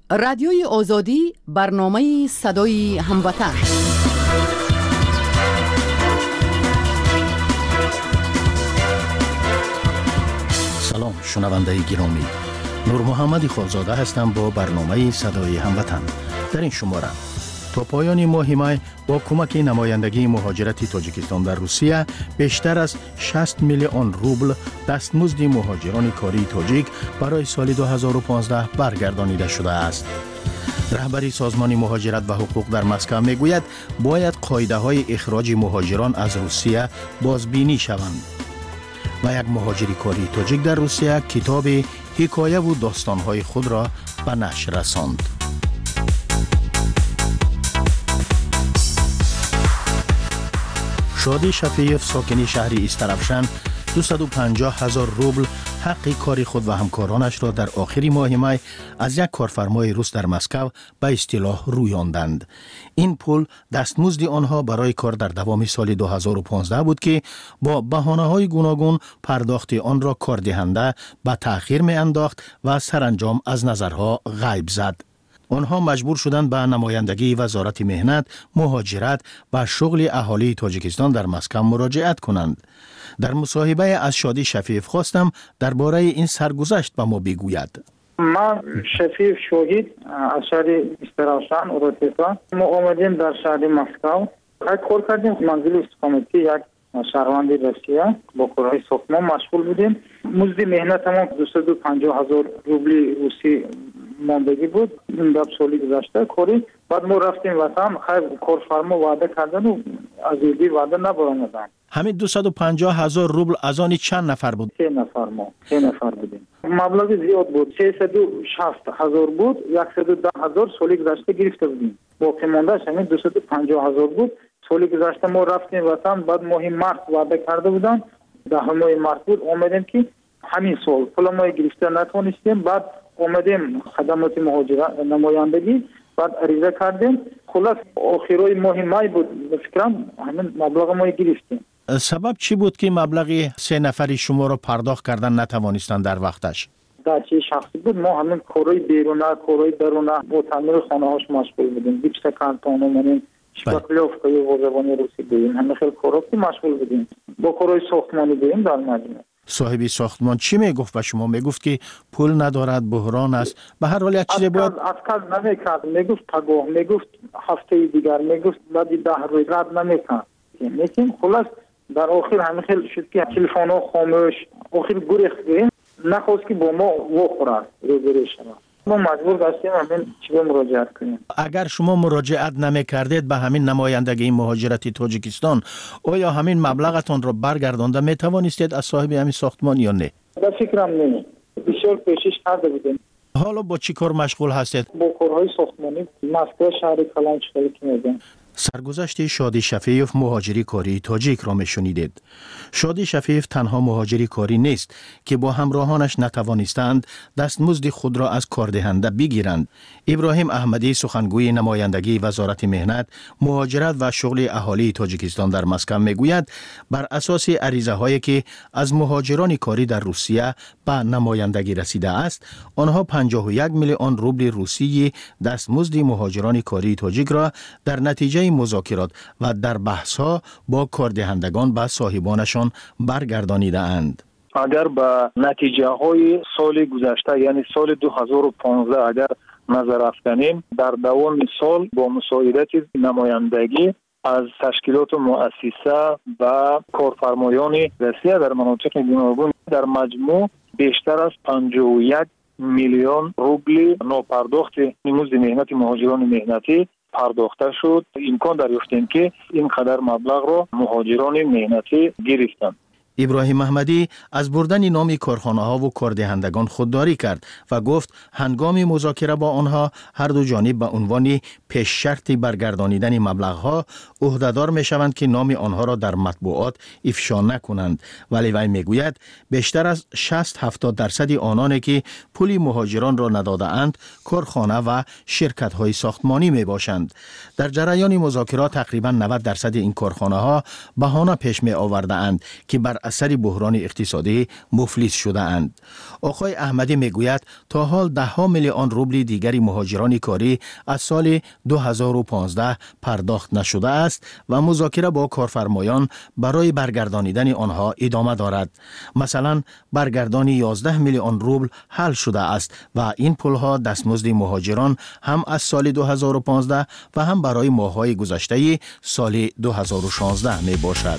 رادیوی آزادی برنامه صدای هموطن. سلام شنونده گرامی، نور محمد خالزاده هستم با برنامه صدای هموطن. در این شماره تا پایان ماه می با کمک نمایندگی مهاجرت تاجیکستان در روسیه بیشتر از 60 میلیون روبل دستمزد مهاجران کاری تاجیک برای سال 2015 برگردانیده شده است. رهبری سازمان مهاجرت و حقوق در مسکو میگوید باید قاعده های اخراج مهاجران از روسیه بازبینی شوند. و یک مهاجر کاری تاجیک در روسیه کتاب حکایه و داستانهای خود را به نشر رساند. شادی شفیف ساکن شهر استرابشن 250,000 روبل حق کاری خود و همکارانش را در آخر ماه می از یک کارفرمای روس در مسکو به اصطلاح رویاندند. این پول دستمزد آنها برای کار در دوام سال 2015 بود که با بهانه‌های گوناگون پرداخت آن را کاردهنده به تأخیر می انداخت و سرانجام از نظرها غیب زد. آنها مجبور شدند به نمایندگی وزارت مهنت، مهاجرت و شغل اهالی تاجیکستان در مسکو مراجعت کنند. در مصاحبه از شادی شفیف خواستم درباره این سرگذشت به ما بگوید. من شفیف شاهد از شهر استرابشن اوروتسا. ما آمدیم در شهر مسکو. کار کردیم منزل استقامتی یک شهروند روسیه با کارهای ساختمان مشغول بودیم. مزد مهنت ما 250,000 روبل روسی ماندگی بود. این دو سالی گذشته کاری. بعد ما رفتیم وطن. خیر کارفرما وعده کردن و از این وعده نبرآمدن. همین 250,000 روبل از آن چند نفر بود؟ 3 نفر بودیم. مبلغ زیاد بود. 360,000 بود. 110,000 سالی گذشته گرفته بودیم. باقی ماندهش همین 250,000 بود. سالی گذشته ما رفتیم وطن. بعد ماه مارس وعده کرده بودن. 10 ماه مارس بود آمدیم که همین سال پول ما گرفته نتونستیم. بعد آمدیم خدمات مهاجرت نمایندگی. بعد عریضه کردیم. خلاص آخرای ماه می بود. فکرم همین مبلغ ما گرفتیم. سبب چی بود که مبلغ 3 نفری شما را پرداخت کردن نتوانستند در وقتش؟ در چه شخصی بود ما همین کارهای بیرونه کارهای درونه با تعمیر خانه هاش مشغول بودیم. بیچ کانتون و منیم شبکلوف و زبان روسی بودیم. همین خیلی کارها مشغول بودیم. با کارهای ساختمانی بودیم در مجموع. صاحب ساختمان چی میگفت به شما؟ میگفت که پول ندارد، بحران است. به هر حال یک چیزی باید اصلا نمیکرد. میگفت پگاه، میگفت هفته دیگر، میگفت بعد 10 روز رد نمیکرد. لیکن خلاص در آخر همین خیلی شد که تلفن ها خاموش. آخر گریختیم. نخواست که با ما وخورد روبروی شما. ما مجبور داشتیم همین چیزا مراجعت کنیم. اگر شما مراجعت نمی‌کردید به همین نمایندگی مهاجرت تاجیکستان، آیا همین مبلغتان را برگردانده می‌توانستید از صاحب همین ساختمان یا نه؟ در فکرم نه. بسیار کوشش کرده بودیم. حالا با چی کار مشغول هستید؟ با کارهای ساختمانی مسکو شهر کلان شغل می‌کنم. سرگذشت شادی شفیف مهاجری کاری تاجیک را میشنیدید. شادی شفیف تنها مهاجری کاری نیست که با همراهانش نتوانستند دستمزد خود را از کاردهنده بگیرند. ابراهیم احمدی سخنگوی نمایندگی وزارت مهنت، مهاجرت و شغل اهالی تاجیکستان در مسکو میگوید بر اساس عریضه هایی که از مهاجران کاری در روسیه به نمایندگی رسیده است، آنها 51 میلیون روبل روسی دستمزد مهاجران کاری تاجیک را در نتیجه مذاکرات و در بحث‌ها با کاردهندگان به صاحبانشان برگردانیده اند. اگر به نتیجه های سال گذشته یعنی سال 2015 اگر نظر افکنیم، در دوام سال با مساعدت نمایندگی از تشکیلات مؤسسه و کارفرمایان روسیه در مناطق گوناگون در مجموع بیشتر از 51 میلیون روبل ناپرداخت مزد مهنت مهاجران مهنتی پرداخته شد. امکان دریافتیم که این قدر مبلغ را مهاجران مهنتی گرفتند. ابراهیم احمدی از بردن نام کارخانه‌ها و کاردهندگان خودداری کرد و گفت هنگام مذاکره با آنها هر دو جانب به عنوان پیش شرط برگردانیدن مبلغ‌ها عهده‌دار می‌شوند که نام آنها را در مطبوعات افشا نکنند. ولی وی میگوید بیشتر از 60-70% آنانی که پول مهاجران را نداده‌اند کارخانه و شرکت‌های ساختمانی میباشند. در جریان مذاکرات تقریباً 90% این کارخانه‌ها بهانه پیش می‌آورده‌اند که بر اثر بحران اقتصادی مفلس شده اند. آقای احمدی میگوید تا حال 10 میلیون روبل دیگری مهاجران کاری از سال 2015 پرداخت نشده است و مذاکره با کارفرمایان برای برگردانیدن آنها ادامه دارد. مثلا برگردانی 11 میلیون روبل حل شده است و این پولها دستمزد مهاجران هم از سال 2015 و هم برای ماه‌های گذشته سال 2016 می باشد.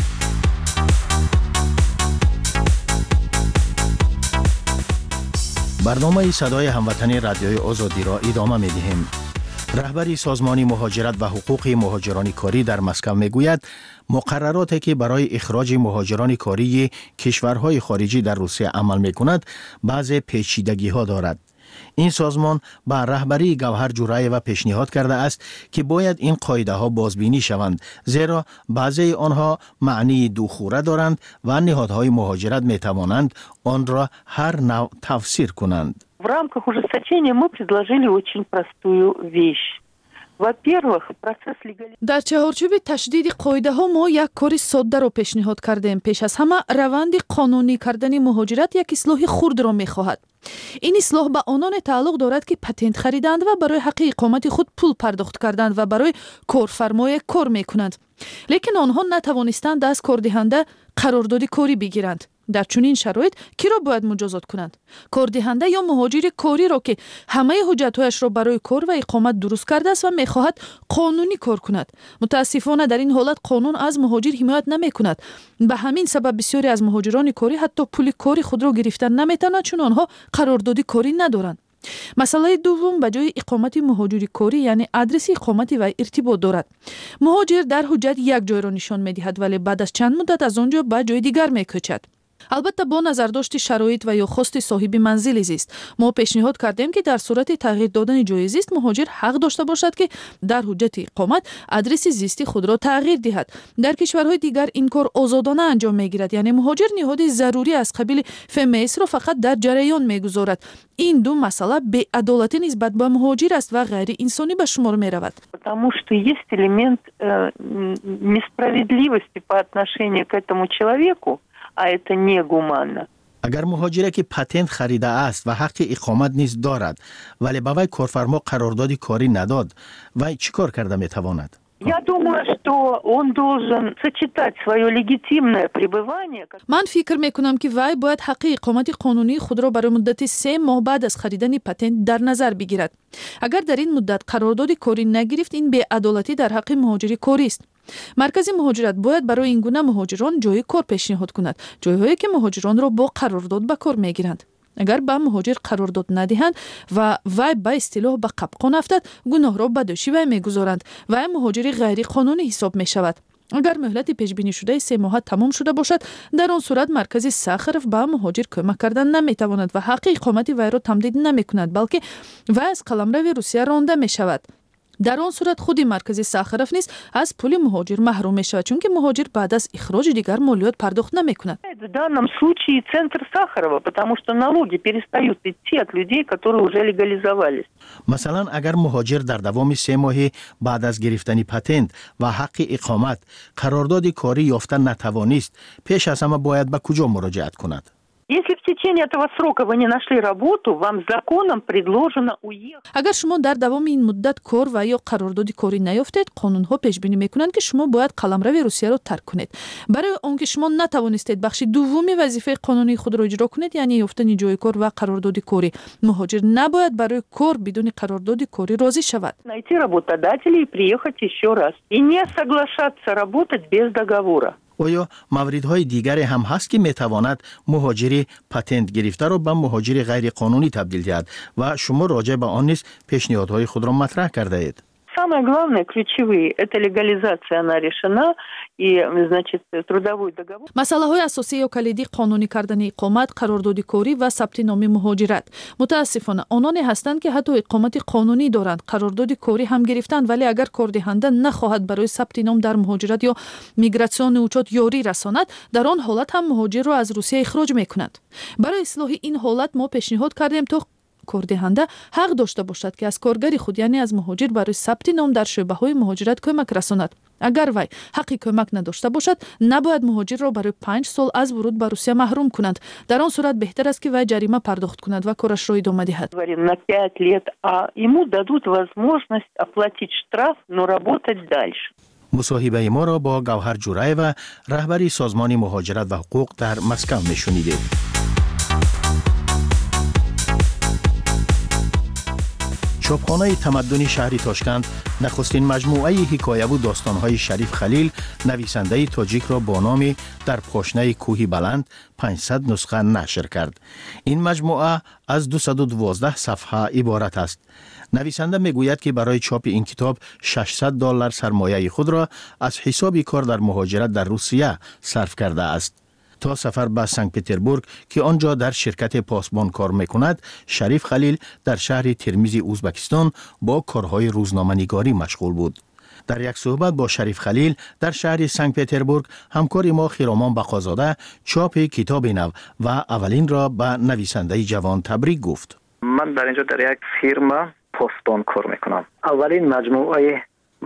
برنامه صدای هموطنی رادیوی آزادی را ادامه می دهیم. رهبری سازمان مهاجرت و حقوق مهاجران کاری در مسکو میگوید مقرراتی که برای اخراج مهاجران کاری کشورهای خارجی در روسیه عمل میکند بعض پیچیدگی‌ها دارد. این سازمان با رهبری گوهر جورایوا پیشنهاد کرده است که باید این قاعده ها بازبینی شوند، زیرا بعضی آنها معنی دوخوره دارند و نهادهای مهاجرت می توانند آن را هر نوع تفسیر کنند. В рамках ужесточения мы предложили очень простую вещь. Во-первых, процесс легализации. در چهارچوب تشدید قاعده ها ما یک کار ساده را پیشنهاد کردیم. پیش از همه روند قانونی کردن مهاجرت یک اصلاح خرد را می خواهد. این اصلاح به آنان تعلق دارد که پتنت خریدند و برای حق اقامت خود پول پرداخت کردند و برای کارفرمای کار می کنند. لیکن آنها نتوانستند از کاردهنده قرارداد کاری بگیرند. در چنین شرایط کی را باید مجازات کنند؟ کاردهنده یا مهاجر کاری را که همه حجت‌هایش را برای کار و اقامت درست کرده است و می‌خواهد قانونی کار کند. متاسفانه در این حالت قانون از مهاجر حمایت نمی‌کند. به همین سبب بسیاری از مهاجران کاری حتی پول کاری خود را گرفتن نمی‌توانند چون آنها قرارداد کاری ندارند. مسئله دوم به جای اقامت مهاجر کاری یعنی آدرس اقامت و ارتباط دارد. مهاجر در حجت یک جای را نشان می‌دهد ولی بعد از چند مدت از آنجا به جای دیگر می‌کوچد. البته با نظرداشت شرایط و یا خواست صاحب منزل زیست ما پیشنهاد کردیم که در صورت تغییر دادن جای زیست مهاجر حق داشته باشد که در حجت اقامت آدرس زیستی خود را تغییر دهد. در کشورهای دیگر این کار آزادانه انجام میگیرد، یعنی مهاجر نهاد ضروری از قبیل FMS را فقط در جریان میگذارد. این دو مسئله بی‌عدالتی نسبت به مهاجر است و غیر انسانی به شمار میرود. Потому что есть элемент несправедливости по отношению к этому человеку. اگر مهاجری که پتنت خریده است و حق اقامت نیز دارد ولی به وی کارفرما قرارداد کاری نداد وی چی کار کرده میتواند؟ Я думаю, что он должен сочетать свое легитимное пребывание. من فکر میکنم که وی باید حق اقامت قانونی خود را برای مدت 3 ماه بعد از خریدن پتنت در نظر بگیرد. اگر در این مدت قرارداد کاری نگرفت این بی‌عدالتی در حق مهاجر کاری است. مرکز مهاجرت باید برای این گونه مهاجران جای کار پیشنهاد کند، جایهایی که مهاجران را با قرارداد به کار میگیرند. اگر به مهاجر قرارداد ندهند و وی به اصطلاح به قبقان افتد گناه را به دوش وی میگذارند و مهاجر غیر قانونی حساب می شود. اگر مهلت پیش بینی شده 3 ماه تمام شده باشد در آن صورت مرکز ساخرف به مهاجر کمک کردن نمیتواند و حق اقامت وی را تمدید نمیکند بلکه وی از قلمرو روسیه رانده می شود. در آن صورت خودی مرکز ساخرف نیز از پول مهاجر محروم می شود چون که مهاجر بعد از اخراج دیگر مالیات پرداخت نمی کند. В данном случае центр Сахарова, потому что налоги перестают идти от людей, которые уже легализовались. مثلا اگر مهاجر در دوام 3 ماه بعد از گرفتن پتنت و حق اقامت قرارداد کاری یافته نتوانست پیش از همه باید به کجا مراجعت کند؟ Если в течение этого срока вы не нашли работу, вам законом предложено уехать. اگر شما در دوام این مدت کار و یا قرارداد کاری نیافتید قانون‌ها پیش بینی می‌کنند که شما باید قلمرو روسیه را ترک کنید. برای آنکه شما نتوانستید بخش دومی وظیفه قانونی خود را اجرا کنید یعنی یافتن جای کار و قرارداد کاری مهاجر نباید برای کار بدون قرارداد کاری راضی شود. Найти работодателя и приехать еще раз. И не соглашаться работать без договора. آیا موردهای دیگری هم هست که میتواند مهاجر پتنت گرفته را به مهاجر غیر قانونی تبدیل دهد و شما راجع به آن نیز پیشنهادهای خود را مطرح کرده اید؟ Самое главное, ключевые, это легализация, она решена, и, значит, трудовой договор. مسئله‌های اساسی یا کلیدی قانونی کردن اقامت، قرارداد کاری و ثبت نام مهاجرت. متاسفانه آنانی هستند که حتی اقامت قانونی دارند، قرارداد کاری هم گرفتند ولی اگر کاردهنده نخواهد برای ثبت نام در مهاجرت یا میگراسیون اوچات یاری رساند، در آن حالت هم مهاجر را از روسیه اخراج می‌کنند. برای اصلاح این حالت ما پیشنهاد کردیم تا کاردهنده حق داشته باشد که از کارگر خود یعنی از مهاجر برای ثبت نام در شعبه‌های مهاجرت کمک رساند. اگر وی حق کمک نداشته باشد نباید مهاجر را برای 5 سال از ورود به روسیه محروم کنند. در آن صورت بهتر است که وی جریمه پرداخت کند و کارش را ادامه دهد. На 5 лет, а ему дадут возможность оплатить штраф, но работать дальше. مصاحبه ما را با گوهر جورایو رهبری سازمان مهاجرت و حقوق در مسکو میشنیدید. چاپخانه تمدن شهر تاشکند نخستین مجموعه حکایه و داستان‌های شریف خلیل نویسنده تاجیک را با نام در پاشنه کوهی بلند 500 نسخه نشر کرد. این مجموعه از 212 صفحه عبارت است. نویسنده میگوید که برای چاپ این کتاب $600 سرمایه خود را از حساب کار در مهاجرت در روسیه صرف کرده است. تا سفر به سنت پتربورگ که آنجا در شرکت پاسبان کار میکند، شریف خلیل در شهر ترمیز ازبکستان با کارهای روزنامه‌نگاری مشغول بود. در یک صحبت با شریف خلیل در شهر سنت پتربورگ همکار ما خیرامان بقازاده چاپ کتاب نو و اولین را به نویسنده جوان تبریک گفت. من در اینجا در یک فیرما پاسبان کار میکنم. اولین مجموعه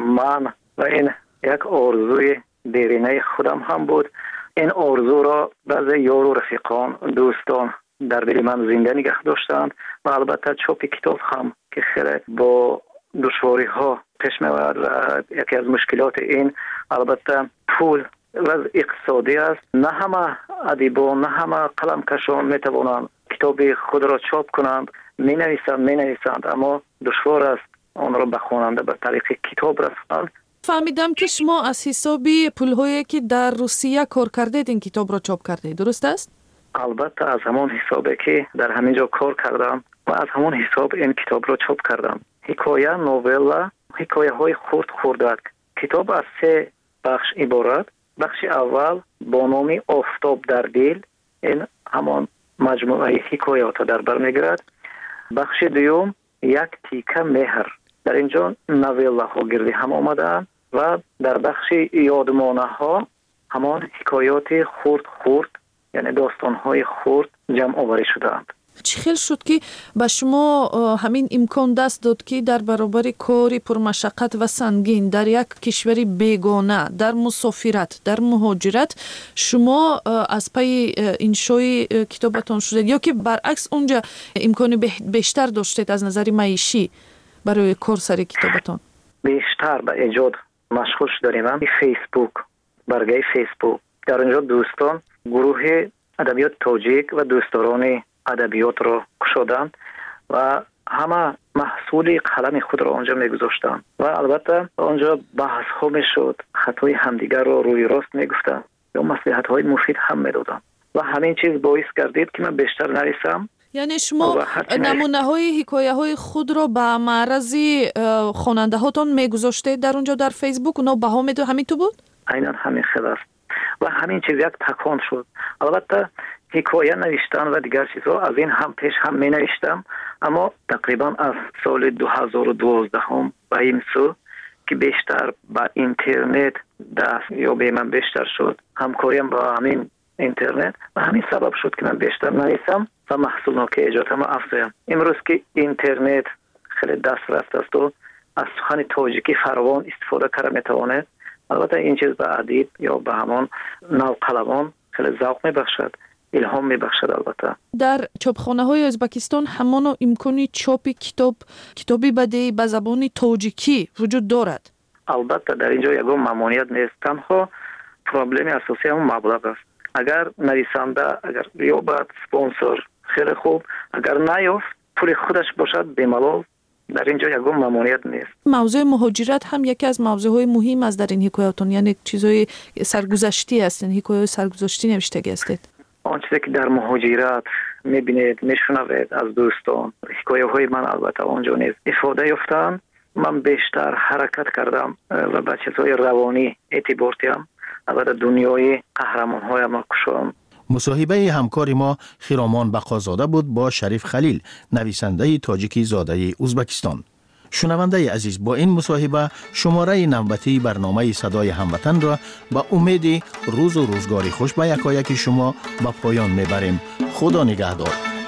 من و این یک آرزوی دیرینه خودم هم بود. این آرزو را بعضی یار و رفیقان دوستان در دل من زنده نگه داشتند و البته چاپ کتاب هم که خیلی با دشواری ها پیش می‌آید و یکی از مشکلات این البته پول و اقتصادی است. نه همه ادیبان، نه همه قلمکشان میتوانند کتاب خود را چاپ کنند. می نویسند اما دشوار است آن را به خواننده به طریق کتاب رساندن. فهمیدم که شما از حسابی پول‌هایی که در روسیه کار کردید این کتاب را چاپ کردید، درست است؟ البته از همون حسابی که در همینجا کار کردم و از همون حساب این کتاب را چاپ کردم. حکایه، نوولا، حکایه های خردک. کتاب از 3 بخش عبارت. بخش اول با نام آفتاب در دل، این همان مجموعه حکایات در بر میگیرد. بخش دوم یک تیکه مهر. در اینجا نویلا ها گردی هم آمدند و در بخش یادمانه ها همان حکایات خرد یعنی داستان های خرد جمع آوری شدند. چی خیل شد که به شما همین امکان دست داد که در برابر کاری پرمشقت و سنگین در یک کشوری بیگانه، در مسافرت، در مهاجرت شما از پی انشای کتابتان شدید یا که برعکس اونجا امکان بیشتر داشتید از نظر معیشی برای کار سر کتابتان؟ بیشتر به ایجاد مشغول شدیم. فیسبوک، برگه فیسبوک، در اینجا دوستان گروه ادبیات تاجیک و دوستداران ادبیات را کشادند و همه محصول قلم خود را آنجا میگذاشتند و البته آنجا بحث ها میشد، خطای همدیگر را روی راست میگفتند یا مصلحت های مفید هم میدادند و همین چیز باعث گردید که من بیشتر نویسم. یعنی شما نمونه های حکایه های خود را به معرض خواننده هاتون میگذاشتید در اونجا در فیسبوک، اونا بها میداد؟ همین تو بود؟ عیناً همین خیلی است و همین چیز یک تکان شد. البته حکایه نوشتن و دیگر چیزها از این هم پیش هم می نوشتم، اما تقریبا از سال 2012 به این سو که بیشتر با اینترنت دست یا به من بیشتر شد، همکاریم با همین اینترنت و همین سبب شد که من بیشتر نویسم و محصول که ایجادم افزایم. امروز که اینترنت خیلی دست رفت است و از سخن تاجیکی فراوان استفاده کرده میتواند، البته این چیز به ادیب یا به همان نوقلمان خیلی ذوق میبخشد، الهام میبخشد. البته در چاپخانه های ازبکستان همان امکانی چاپ کتابی بدی به زبان تاجیکی وجود دارد؟ البته در اینجا یگان ممانعت نیست، تنها پرابلم اساسی همون مبلغ است. اگر نویسنده اگر یابد سپانسر خیلی خوب، اگر نیافت پول خودش باشد بملال، در اینجا یگان ممانعت نیست. موضوع مهاجرت هم یکی از موضوعهای مهم است در این حکایتون، یعنی چیزای سرگذشتی هستند، حکایات سرگذشتی نوشته هستید. آن چیزی که در مهاجرت میبینید میشنوید از دوستان، حکایه های من البته آنجا نیست افاده یافتم. من بیشتر حرکت کردم و به چیزهای روانی اعتبار دادم، البته دنیای قهرمان های ما کشم. مصاحبه همکار ما خیرامان بقازاده بود با شریف خلیل، نویسنده تاجیکی زاده ازبکستان. شنونده عزیز، با این مصاحبه شماره نوبتی برنامه صدای هموطن را با امید روز و روزگاری خوش به یکایک شما به پایان میبریم. خدا نگهدار.